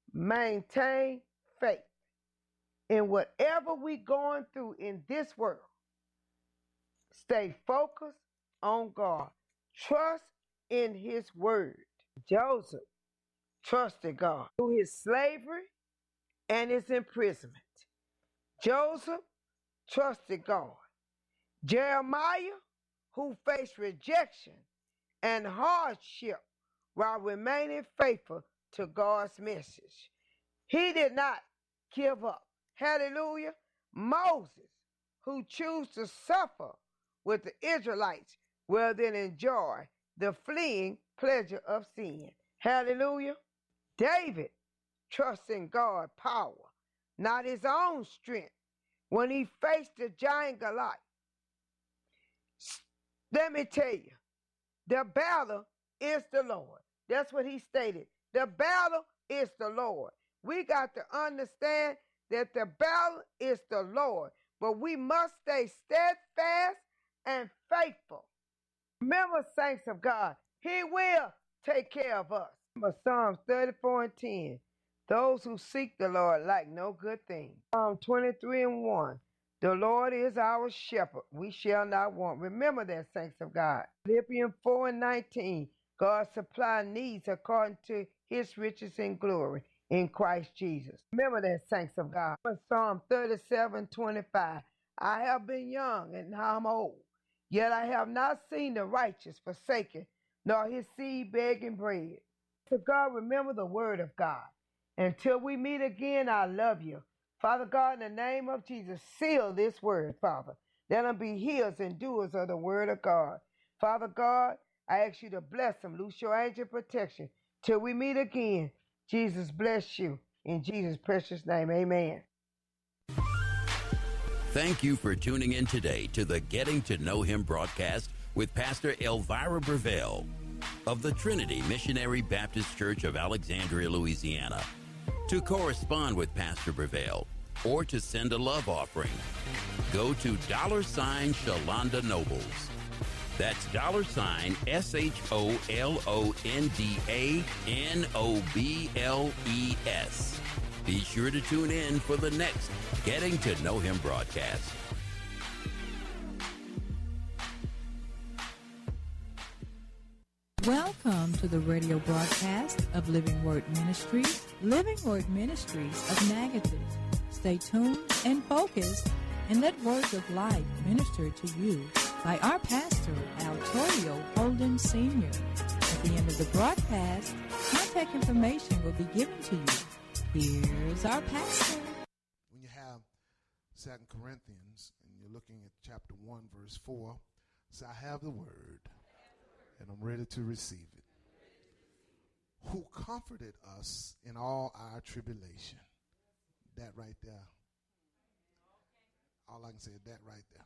Maintain faith in whatever we're going through in this world. Stay focused on God. Trust in his word. Joseph trusted God through his slavery and his imprisonment. Joseph trusted God. Jeremiah, who faced rejection and hardship while remaining faithful to God's message. He did not give up. Hallelujah. Moses, who chose to suffer with the Israelites rather than enjoy the fleeing pleasure of sin. Hallelujah. David trusts in God's power, not his own strength. When he faced the giant Goliath, let me tell you, the battle is the Lord. That's what he stated. The battle is the Lord. We got to understand that the battle is the Lord, but we must stay steadfast and faithful. Remember, saints of God, he will take care of us. Remember Psalms 34:10. Those who seek the Lord lack no good thing. Psalm 23:1. The Lord is our shepherd. We shall not want. Remember that, saints of God. Philippians 4:19. God supply needs according to his riches and glory in Christ Jesus. Remember that, saints of God. Psalm 37:25. I have been young and now I'm old, yet I have not seen the righteous forsaken, nor his seed begging bread. So God, remember the word of God. Until we meet again, I love you. Father God, in the name of Jesus, seal this word, Father. Let them be hearers and doers of the word of God. Father God, I ask you to bless them. Loose your angel protection. Till we meet again, Jesus bless you. In Jesus' precious name, amen. Thank you for tuning in today to the Getting to Know Him broadcast with Pastor Elvira Breville of the Trinity Missionary Baptist Church of Alexandria, Louisiana. To correspond with Pastor Breville or to send a love offering, go to $Shalonda Nobles. That's $SHOLONDANOBLES. Be sure to tune in for the next Getting to Know Him broadcast. Welcome to the radio broadcast of Living Word Ministries, Living Word Ministries of Natchitoches. Stay tuned and focused and let words of life minister to you by our pastor, Altorio Holden Sr. At the end of the broadcast, contact information will be given to you. Here's our pastor. When you have 2 Corinthians and you're looking at chapter 1, verse 4, say, I have the word and I'm ready to receive it. Who comforted us in all our tribulation. That right there. All I can say is that right there.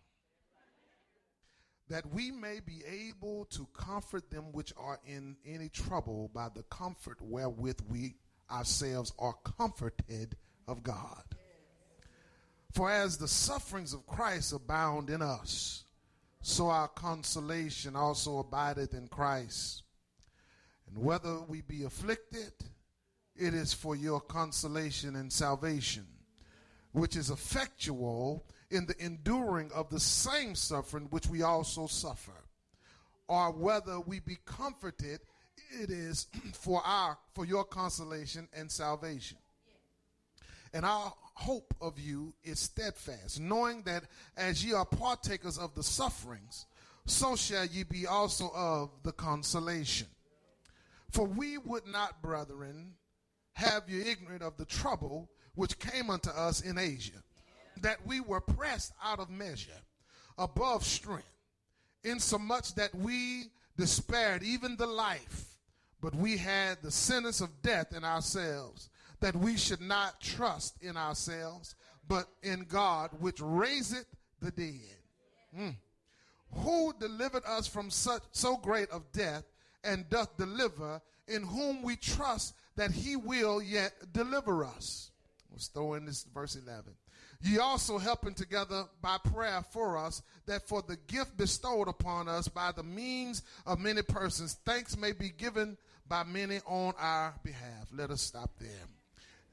That we may be able to comfort them which are in any trouble by the comfort wherewith we ourselves are comforted of God. For as the sufferings of Christ abound in us, so our consolation also abideth in Christ. And whether we be afflicted, it is for your consolation and salvation, which is effectual in the enduring of the same suffering which we also suffer. Or whether we be comforted, it is for your consolation and salvation. And our hope of you is steadfast, knowing that as ye are partakers of the sufferings, so shall ye be also of the consolation. For we would not, brethren, have you ignorant of the trouble which came unto us in Asia, that we were pressed out of measure, above strength, insomuch that we despaired even the life, but we had the sentence of death in ourselves, that we should not trust in ourselves, but in God, which raiseth the dead. Who delivered us from so great of death, and doth deliver, in whom we trust that he will yet deliver us. Let's throw in this verse 11. Ye also helping together by prayer for us, that for the gift bestowed upon us by the means of many persons, thanks may be given by many on our behalf. Let us stop there.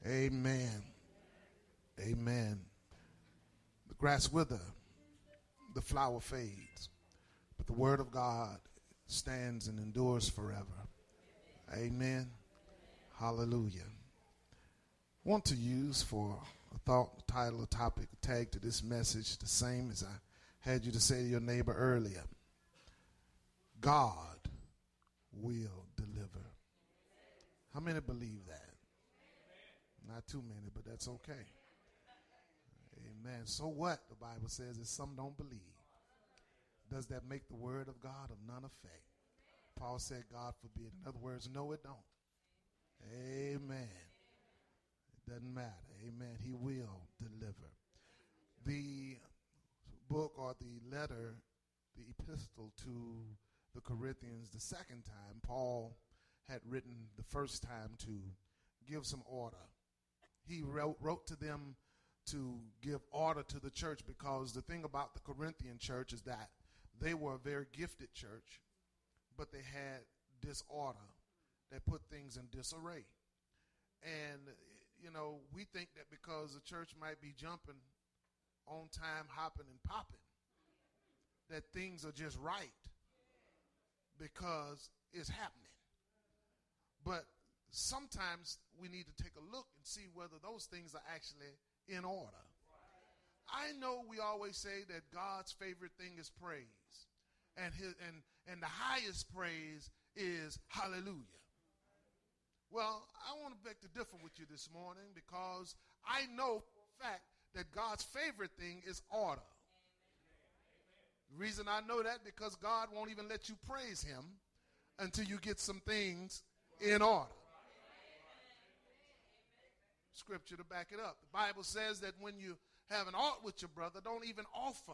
Amen. Amen. The grass withers, the flower fades, but the word of God stands and endures forever. Amen. Hallelujah. I want to use for a thought, title, a topic, a tag to this message, the same as I had you to say to your neighbor earlier. God will deliver. How many believe that? Not too many, but that's okay. Amen. So what? The Bible says that some don't believe. Does that make the word of God of none effect? Paul said, God forbid. In other words, no, it don't. Amen. It doesn't matter. Amen. He will deliver. The book or the letter, the epistle to the Corinthians, the second time, Paul had written the first time to give some order. He wrote to them to give order to the church, because the thing about the Corinthian church is that they were a very gifted church, but they had disorder. They put things in disarray. And, you know, we think that because the church might be jumping on time, hopping and popping, that things are just right because it's happening. But sometimes we need to take a look and see whether those things are actually in order. I know we always say that God's favorite thing is praise, and the highest praise is hallelujah. Well, I want to beg to differ with you this morning, because I know for a fact that God's favorite thing is order. The reason I know that, because God won't even let you praise him until you get some things in order. Scripture to back it up. The Bible says that when you have an ought with your brother, don't even offer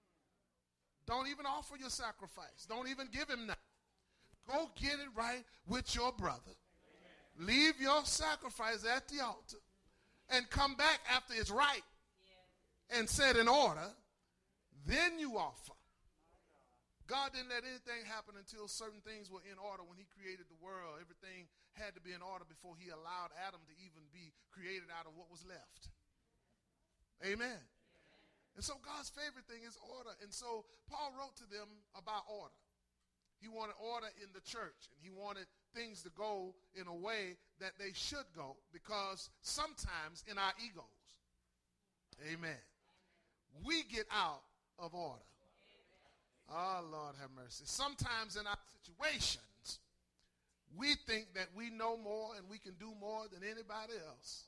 your sacrifice. Don't even give him nothing. Go get it right with your brother. Leave your sacrifice at the altar and come back after it's right and set in order. Then you offer. God didn't let anything happen until certain things were in order. When he created the world, everything had to be in order before he allowed Adam to even be created out of what was left. Amen. And so God's favorite thing is order. And so Paul wrote to them about order. He wanted order in the church, and he wanted things to go in a way that they should go, because sometimes in our egos, amen, we get out of order. Oh, Lord have mercy. Sometimes in our situations, we think that we know more and we can do more than anybody else.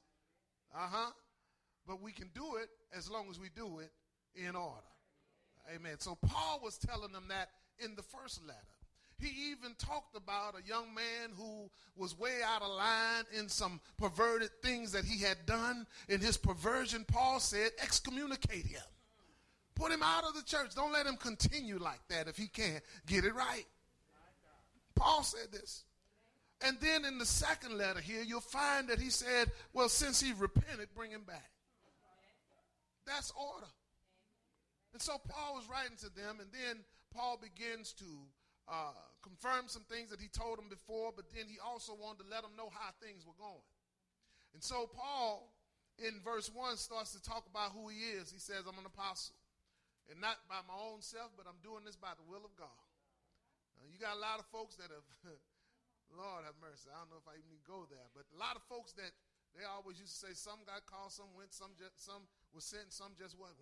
But we can do it as long as we do it in order. Amen. So Paul was telling them that in the first letter. He even talked about a young man who was way out of line in some perverted things that he had done. In his perversion, Paul said, excommunicate him. Put him out of the church. Don't let him continue like that if he can't get it right. Paul said this. And then in the second letter here, you'll find that he said, well, since he repented, bring him back. That's order. And so Paul was writing to them, and then Paul begins to confirm some things that he told them before, but then he also wanted to let them know how things were going. And so Paul, in verse 1, starts to talk about who he is. He says, I'm an apostle. And not by my own self, but I'm doing this by the will of God. You got a lot of folks that have, Lord have mercy, I don't know if I even need to go there, but a lot of folks that they always used to say some got called, some went, some was sent, some just went.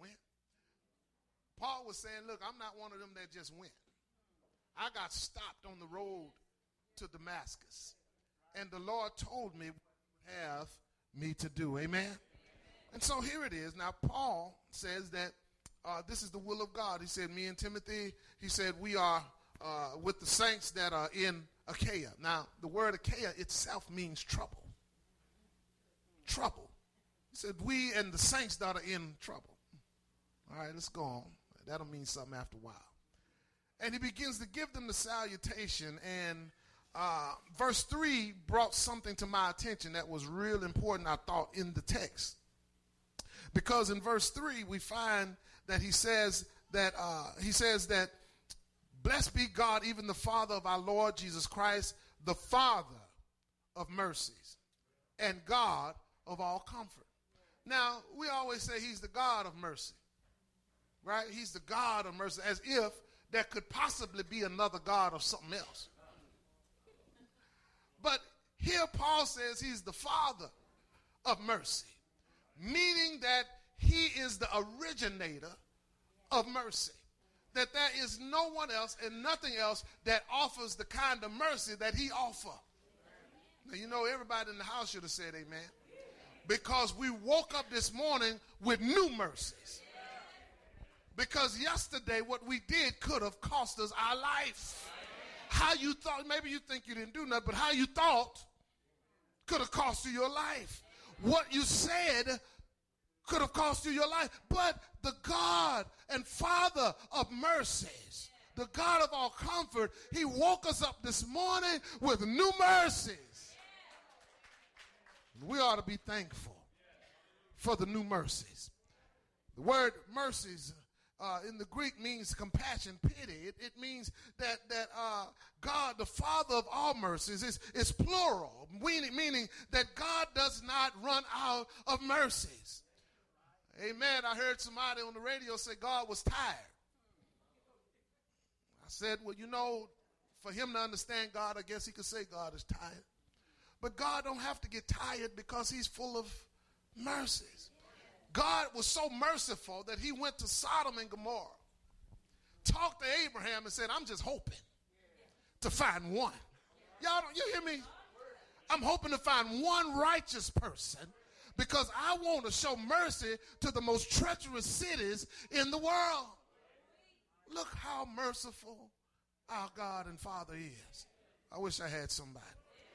Paul was saying, look, I'm not one of them that just went. I got stopped on the road to Damascus, and the Lord told me what he would have me to do. Amen? And so here it is. Now, Paul says that this is the will of God. He said, me and Timothy, he said, we are with the saints that are in Achaia. Now, the word Achaia itself means trouble. Trouble. He said, we and the saints that are in trouble. All right, let's go on. That'll mean something after a while. And he begins to give them the salutation. And verse 3 brought something to my attention that was real important, I thought, in the text. Because in verse 3, we find that he says that blessed be God, even the Father of our Lord Jesus Christ, the Father of mercies and God of all comfort. Now, we always say he's the God of mercy, right? He's the God of mercy, as if there could possibly be another God of something else. But here Paul says he's the Father of mercy, meaning that he is the originator of mercy, that there is no one else and nothing else that offers the kind of mercy that he offers. Now, you know, everybody in the house should have said amen, because we woke up this morning with new mercies. Because yesterday what we did could have cost us our life. How you thought, maybe you think you didn't do nothing, but how you thought could have cost you your life. What you said could have cost you your life. But the God and Father of mercies, the God of all comfort, he woke us up this morning with new mercies. We ought to be thankful for the new mercies. The word mercies in the Greek means compassion, pity. It means that God, the Father of all mercies, is plural, meaning that God does not run out of mercies. Amen. I heard somebody on the radio say God was tired. I said, well, you know, for him to understand God, I guess he could say God is tired. But God don't have to get tired because he's full of mercies. God was so merciful that he went to Sodom and Gomorrah, talked to Abraham and said, I'm just hoping to find one. You hear me? I'm hoping to find one righteous person because I want to show mercy to the most treacherous cities in the world. Look how merciful our God and Father is. I wish I had somebody.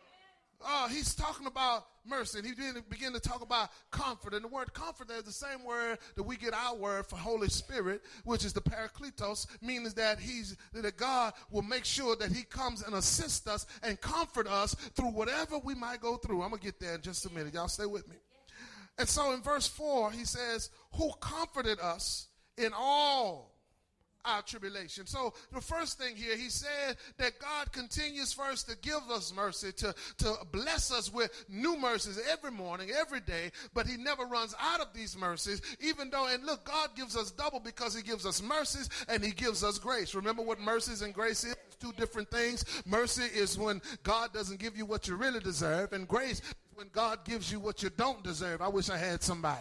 He's talking about mercy, and he began to talk about comfort. And the word comfort is the same word that we get our word for Holy Spirit, which is the Parakletos, meaning that that God will make sure that he comes and assists us and comfort us through whatever we might go through. I'm going to get there in just a minute. Y'all stay with me. And so in verse 4, he says, who comforted us in all our tribulation. So the first thing here, he said that God continues first to give us mercy, to bless us with new mercies every morning, every day, but he never runs out of these mercies, even though, and look, God gives us double because he gives us mercies and he gives us grace. Remember what mercies and grace is? It's two different things. Mercy is when God doesn't give you what you really deserve, and grace is when God gives you what you don't deserve. I wish I had somebody.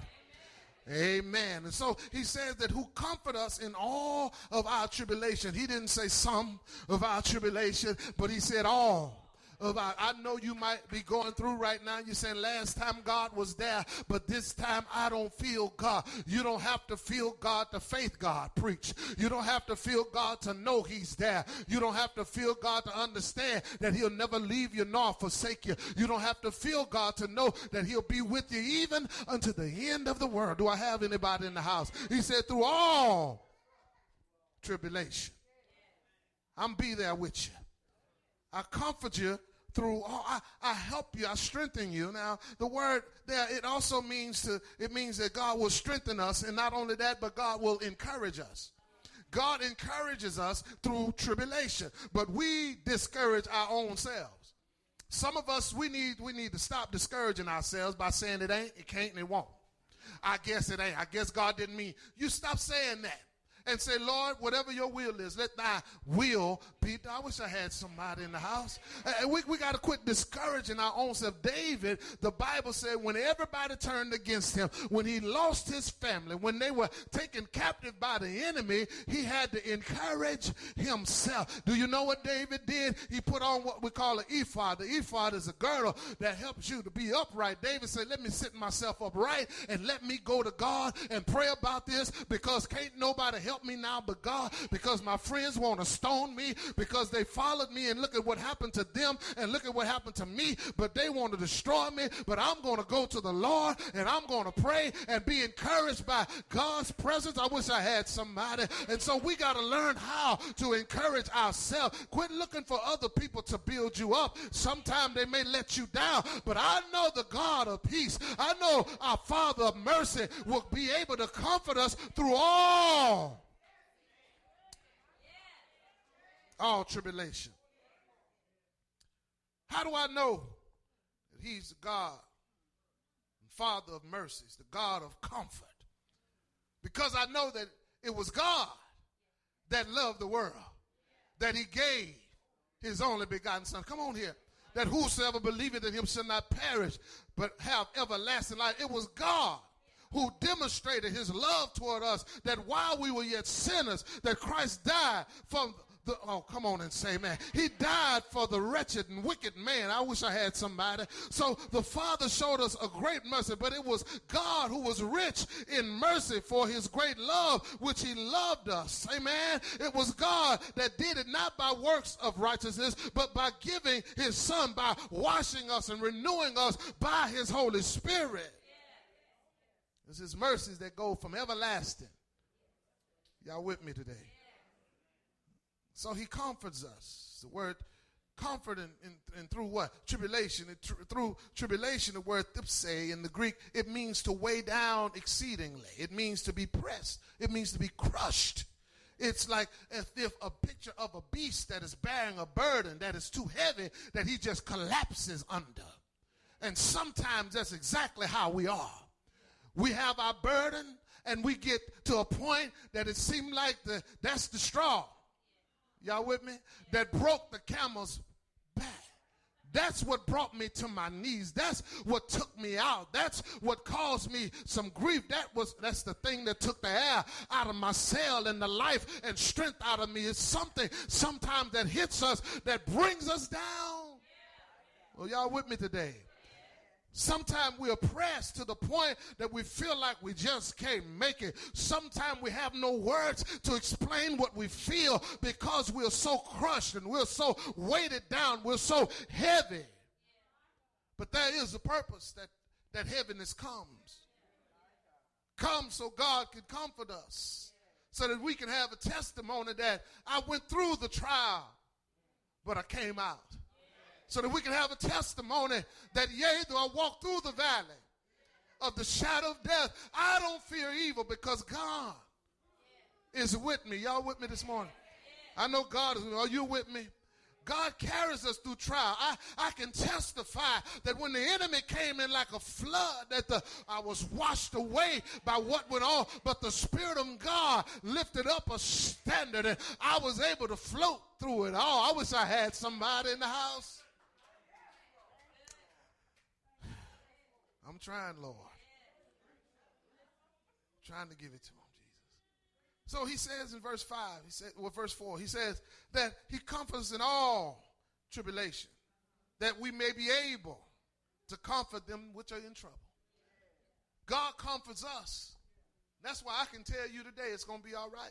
Amen. And so he says that who comfort us in all of our tribulation. He didn't say some of our tribulation, but he said all of our. I know you might be going through right now. You're saying last time God was there, but this time I don't feel God. You don't have to feel God to faith God preach. You don't have to feel God to know he's there. You don't have to feel God to understand that he'll never leave you nor forsake you. You don't have to feel God to know that he'll be with you even unto the end of the world. Do I have anybody in the house? He said through all tribulation, I'm be there with you. I comfort you through all. I help you. I strengthen you. Now, the word there, it also means that God will strengthen us. And not only that, but God will encourage us. God encourages us through tribulation. But we discourage our own selves. Some of us, we need to stop discouraging ourselves by saying it ain't, it can't, and it won't. I guess it ain't. I guess God didn't mean. You stop saying that. And say, Lord, whatever your will is, let thy will be done. I wish I had somebody in the house. We got to quit discouraging our own self. David, the Bible said, when everybody turned against him, when he lost his family, when they were taken captive by the enemy, he had to encourage himself. Do you know what David did? He put on what we call an ephod. The ephod is a girdle that helps you to be upright. David said, let me sit myself upright and let me go to God and pray about this, because can't nobody help me now but God, because my friends want to stone me because they followed me, and look at what happened to them and look at what happened to me, but they want to destroy me. But I'm going to go to the Lord and I'm going to pray and be encouraged by God's presence. I wish I had somebody. And so we got to learn how to encourage ourselves. Quit looking for other people to build you up. Sometimes they may let you down, but I know the God of peace, I know our Father of mercy will be able to comfort us through all tribulation. How do I know that he's the God and Father of mercies, the God of comfort. Because I know that it was God that loved the world, that he gave his only begotten son. Come on here. That whosoever believeth in him shall not perish, but have everlasting life. It was God who demonstrated his love toward us, that while we were yet sinners, that Christ died from oh, come on and say, man. He died for the wretched and wicked man. I wish I had somebody. So the Father showed us a great mercy, but it was God who was rich in mercy for his great love, which he loved us. Amen. It was God that did it not by works of righteousness, but by giving his son, by washing us and renewing us by his Holy Spirit. It's his mercies that go from everlasting. Y'all with me today? So he comforts us. The word comfort and through what? Tribulation. Through tribulation, the word thipse in the Greek, it means to weigh down exceedingly. It means to be pressed. It means to be crushed. It's like as if a picture of a beast that is bearing a burden that is too heavy that he just collapses under. And sometimes that's exactly how we are. We have our burden and we get to a point that it seems like that's the straw. Y'all with me? That broke the camel's back. That's what brought me to my knees. That's what took me out. That's what caused me some grief. That's the thing that took the air out of my sail and the life and strength out of me. It's something sometimes that hits us that brings us down. Well, y'all with me today? Sometimes we are pressed to the point that we feel like we just can't make it. Sometimes we have no words to explain what we feel because we're so crushed and we're so weighted down. We're so heavy. But there is a purpose that heaviness comes. Comes so God can comfort us. So that we can have a testimony that I went through the trial, but I came out. So that we can have a testimony that, yea, though I walk through the valley of the shadow of death, I don't fear evil because God is with me. Y'all with me this morning? I know God is with me. Are you with me? God carries us through trial. I can testify that when the enemy came in like a flood, that I was washed away by what went on, but the Spirit of God lifted up a standard and I was able to float through it all. I wish I had somebody in the house. I'm trying, Lord. I'm trying to give it to him, Jesus. So he says in verse 5, verse 4, he says that he comforts in all tribulation, that we may be able to comfort them which are in trouble. God comforts us. That's why I can tell you today it's going to be all right.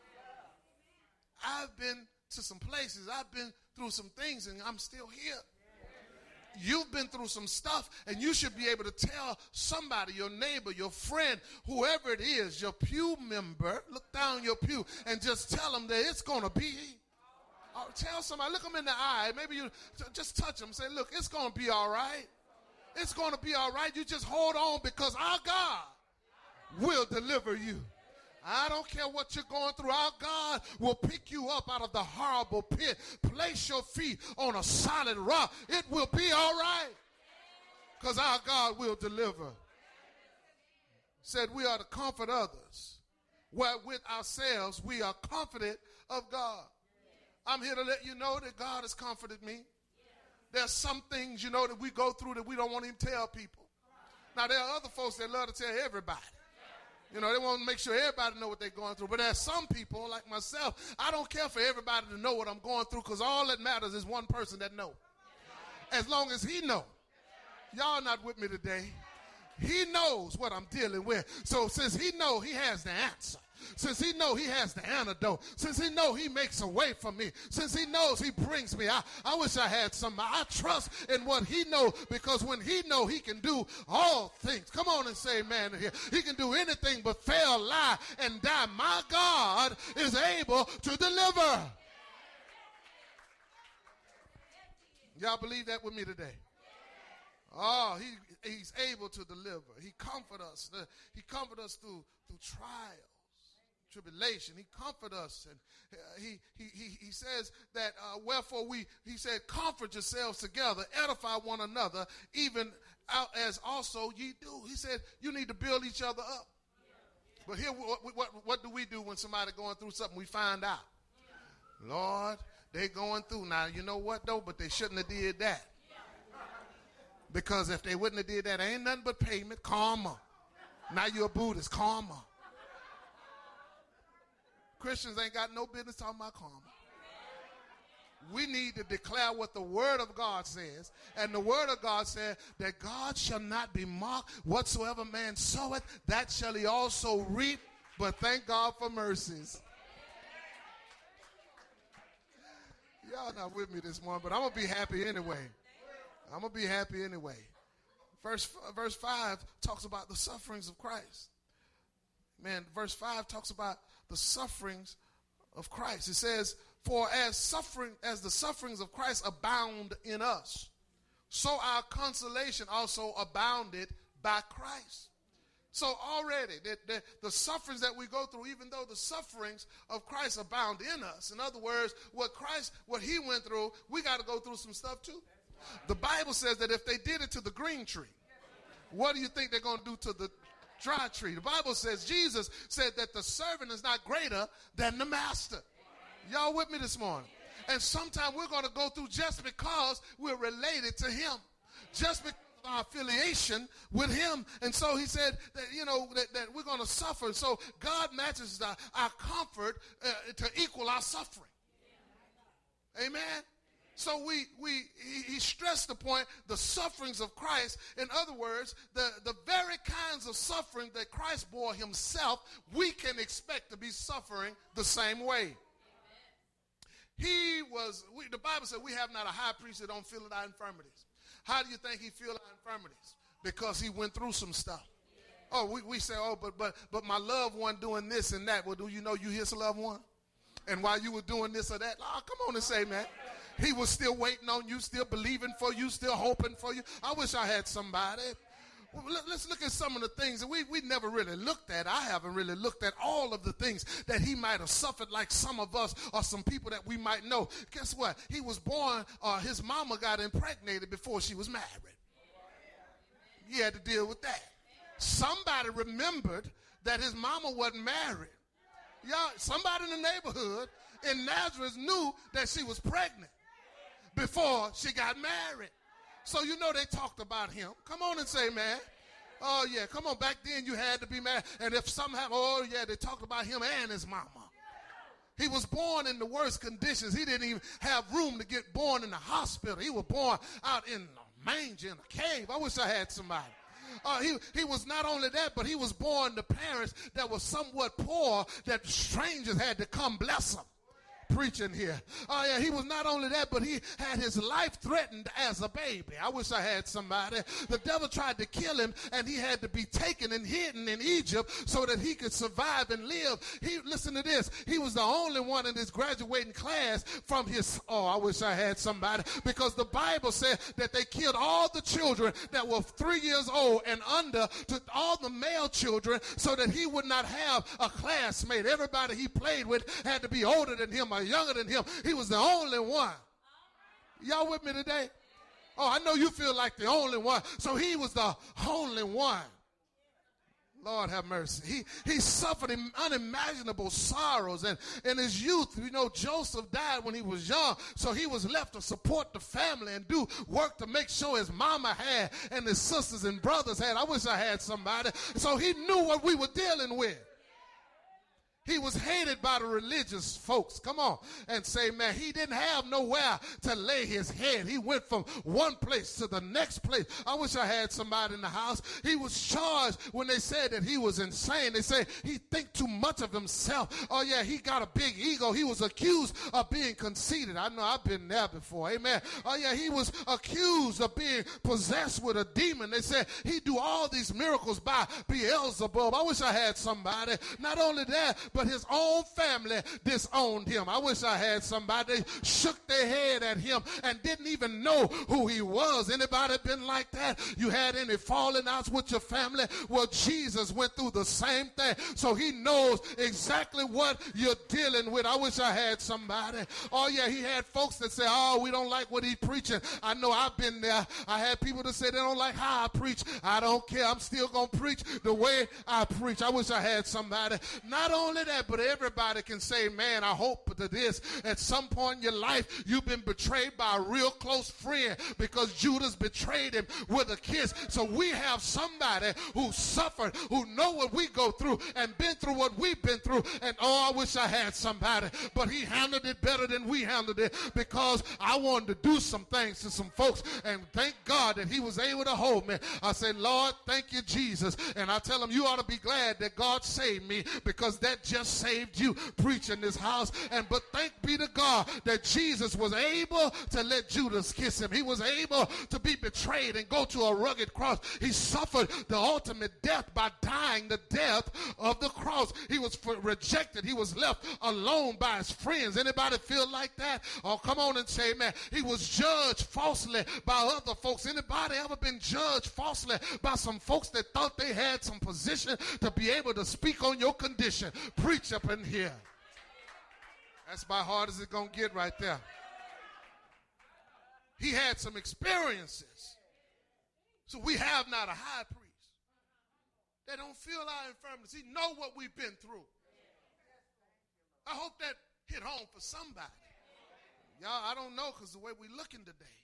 I've been to some places. I've been through some things, and I'm still here. You've been through some stuff, and you should be able to tell somebody, your neighbor, your friend, whoever it is, your pew member, look down your pew and just tell them that it's going to be. Or tell somebody, look them in the eye. Maybe you just touch them and say, look, it's going to be all right. It's going to be all right. You just hold on because our God will deliver you. I don't care what you're going through. Our God will pick you up out of the horrible pit. Place your feet on a solid rock. It will be all right because our God will deliver. Said we are to comfort others, where with ourselves we are confident of God. I'm here to let you know that God has comforted me. There's some things, that we go through that we don't want to tell people. Now, there are other folks that love to tell everybody. They want to make sure everybody know what they're going through. But there's some people, like myself, I don't care for everybody to know what I'm going through because all that matters is one person that knows. As long as he knows. Y'all not with me today. He knows what I'm dealing with. So since he knows, he has the answer. Since he knows he has the antidote. Since he knows he makes a way for me. Since he knows he brings me. I wish I had somebody. I trust in what he knows because when he knows he can do all things. Come on and say amen here. He can do anything but fail, lie, and die. My God is able to deliver. Y'all believe that with me today? Oh, he's able to deliver. He comforts us. He comforts us through trials. tribulation. He comfort us. And he says that, wherefore he said, comfort yourselves together, edify one another, even out as also ye do. He said, you need to build each other up. But here, what do we do when somebody going through something? We find out. Lord, they going through. Now, you know what, though? But they shouldn't have did that. Because if they wouldn't have did that, ain't nothing but payment, karma. Now you're a Buddhist, karma. Christians ain't got no business talking about karma. We need to declare what the word of God says. And the word of God said that God shall not be mocked. Whatsoever man soweth, that shall he also reap. But thank God for mercies. Y'all not with me this morning, but I'm going to be happy anyway. I'm going to be happy anyway. Verse 5 talks about the sufferings of Christ. Man, verse 5 talks about the sufferings of Christ. It says, for as the sufferings of Christ abound in us, so our consolation also abounded by Christ. So already, the sufferings that we go through, even though the sufferings of Christ abound in us, in other words, what he went through, we got to go through some stuff too. The Bible says that if they did it to the green tree, what do you think they're going to do to the dry tree? The Bible says, Jesus said that the servant is not greater than the master. Y'all with me this morning? And sometimes we're going to go through just because we're related to him. Just because of our affiliation with him. And so he said that, that we're going to suffer. So God matches our comfort to equal our suffering. Amen? So he stressed the point, the sufferings of Christ. In other words, the very kinds of suffering that Christ bore himself, we can expect to be suffering the same way. The Bible said we have not a high priest that don't feel our infirmities. How do you think he feel our infirmities? Because he went through some stuff. Oh, we say, but my loved one doing this and that. Well, do you know you his loved one? And while you were doing this or that, come on and say, man. He was still waiting on you, still believing for you, still hoping for you. I wish I had somebody. Well, let's look at some of the things that we never really looked at. I haven't really looked at all of the things that he might have suffered, like some of us or some people that we might know. Guess what? He was born, his mama got impregnated before she was married. He had to deal with that. Somebody remembered that his mama wasn't married. Y'all, somebody in the neighborhood in Nazareth knew that she was pregnant before she got married. So they talked about him. Come on and say, man. Oh, yeah, come on. Back then you had to be married. And if somehow, they talked about him and his mama. He was born in the worst conditions. He didn't even have room to get born in the hospital. He was born out in a manger, in a cave. I wish I had somebody. He was not only that, but he was born to parents that were somewhat poor, that strangers had to come bless him. Preaching here. He was not only that, but he had his life threatened as a baby. I wish I had somebody. The devil tried to kill him, and he had to be taken and hidden in Egypt so that he could survive and live. Listen to this. He was the only one in his graduating class from his, I wish I had somebody, because the Bible said that they killed all the children that were 3 years old and under, to all the male children, so that he would not have a classmate. Everybody he played with had to be older than him or younger than him. He was the only one. Y'all with me today? Oh, I know you feel like the only one. So he was the only one. Lord have mercy. He suffered unimaginable sorrows. And in his youth, Joseph died when he was young. So he was left to support the family and do work to make sure his mama had and his sisters and brothers had. I wish I had somebody. So he knew what we were dealing with. He was hated by the religious folks. Come on and say, man, he didn't have nowhere to lay his head. He went from one place to the next place. I wish I had somebody in the house. He was charged when they said that he was insane. They say he think too much of himself. Oh, yeah, he got a big ego. He was accused of being conceited. I know I've been there before. Amen. Oh, yeah, he was accused of being possessed with a demon. They said he do all these miracles by Beelzebub. I wish I had somebody. Not only that, but his own family disowned him. I wish I had somebody shook their head at him and didn't even know who he was. Anybody been like that? You had any falling outs with your family? Well, Jesus went through the same thing, so he knows exactly what you're dealing with. I wish I had somebody. Oh yeah, he had folks that say, oh, we don't like what he's preaching. I know, I've been there. I had people that say they don't like how I preach. I don't care. I'm still going to preach the way I preach. I wish I had somebody. Not only that, but everybody can say, man, I hope to this. At some point in your life, you've been betrayed by a real close friend because Judas betrayed him with a kiss. So we have somebody who suffered, who know what we go through and been through what we've been through. And oh, I wish I had somebody. But he handled it better than we handled it, because I wanted to do some things to some folks, and thank God that he was able to hold me. I say, Lord, thank you, Jesus. And I tell him, you ought to be glad that God saved me, because that just saved you preaching this house. But thank be to God that Jesus was able to let Judas kiss him. He was able to be betrayed and go to a rugged cross. He suffered the ultimate death by dying the death of the cross. He was rejected. He was left alone by his friends. Anybody feel like that? Oh, come on and say, man. He was judged falsely by other folks. Anybody ever been judged falsely by some folks that thought they had some position to be able to speak on your condition? Preach up in here. That's about hard as it's going to get right there. He had some experiences. So we have not a high priest that don't feel our infirmities. He know what we've been through. I hope that hit home for somebody. Y'all, I don't know, because the way we're looking today.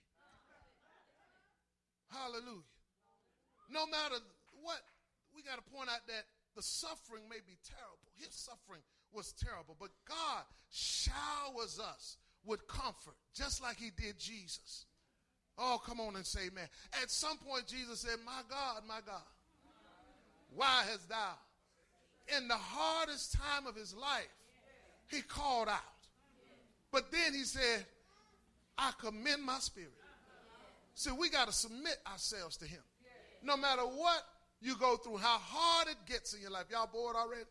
Hallelujah. No matter what, we got to point out that the suffering may be terrible. His suffering was terrible, but God showers us with comfort, just like he did Jesus. Oh, come on and say amen. At some point, Jesus said, my God, why hast thou? In the hardest time of his life, he called out. But then he said, I commend my spirit. So we got to submit ourselves to him. No matter what you go through, how hard it gets in your life. Y'all bored already?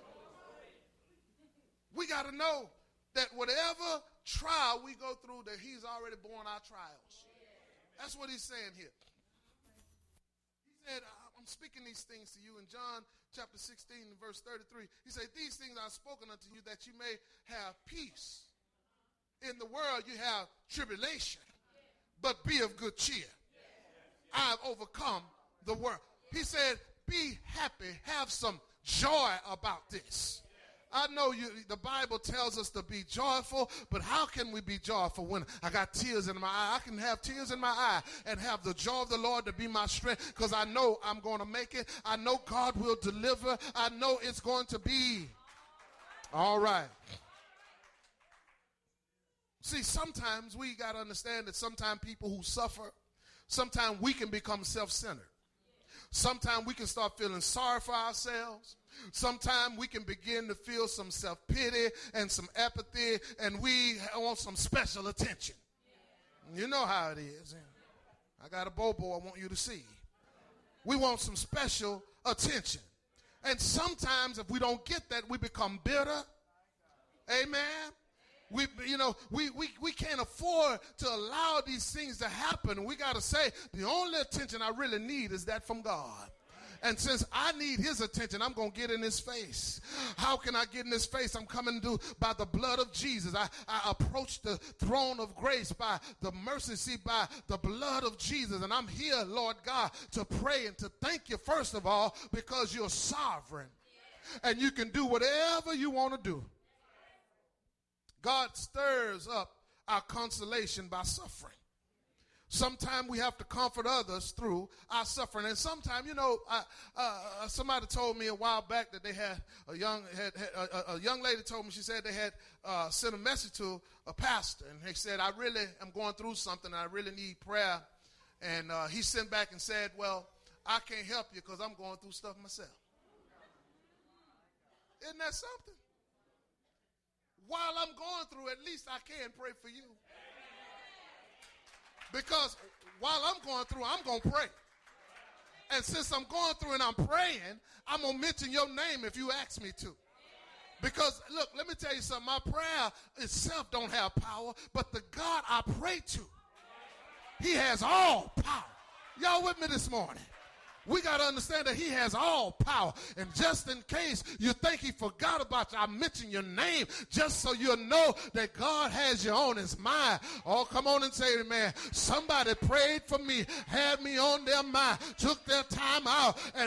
We got to know that whatever trial we go through, that he's already borne our trials. That's what he's saying here. He said, I'm speaking these things to you in John chapter 16, verse 33. He said, these things I've spoken unto you that you may have peace. In the world you have tribulation, but be of good cheer. I've overcome the world. He said, be happy, have some joy about this. I know the Bible tells us to be joyful, but how can we be joyful when I got tears in my eye? I can have tears in my eye and have the joy of the Lord to be my strength, because I know I'm going to make it. I know God will deliver. I know it's going to be all right. See, sometimes we got to understand that sometimes people who suffer, sometimes we can become self-centered. Sometimes we can start feeling sorry for ourselves. Sometimes we can begin to feel some self-pity and some apathy, and we want some special attention. You know how it is. I got a bobo I want you to see. We want some special attention. And sometimes if we don't get that, we become bitter. Amen. We can't afford to allow these things to happen. We got to say, the only attention I really need is that from God. And since I need his attention, I'm going to get in his face. How can I get in his face? I'm coming to by the blood of Jesus. I approach the throne of grace by the mercy seat, by the blood of Jesus. And I'm here, Lord God, to pray and to thank you, first of all, because you're sovereign. And you can do whatever you want to do. God stirs up our consolation by suffering. Sometimes we have to comfort others through our suffering. And sometimes, somebody told me a while back that they had a young lady told me, she said they had sent a message to a pastor. And they said, I really am going through something. I really need prayer. And he sent back and said, well, I can't help you because I'm going through stuff myself. Isn't that something? While I'm going through, at least I can pray for you. Because while I'm going through, I'm going to pray. And since I'm going through and I'm praying, I'm going to mention your name if you ask me to. Because, look, let me tell you something. My prayer itself don't have power, but the God I pray to, he has all power. Y'all with me this morning? We got to understand that he has all power. And just in case you think he forgot about you, I mention your name just so you'll know that God has you on his mind. Oh, come on and say amen. Somebody prayed for me, had me on their mind, took their time out, and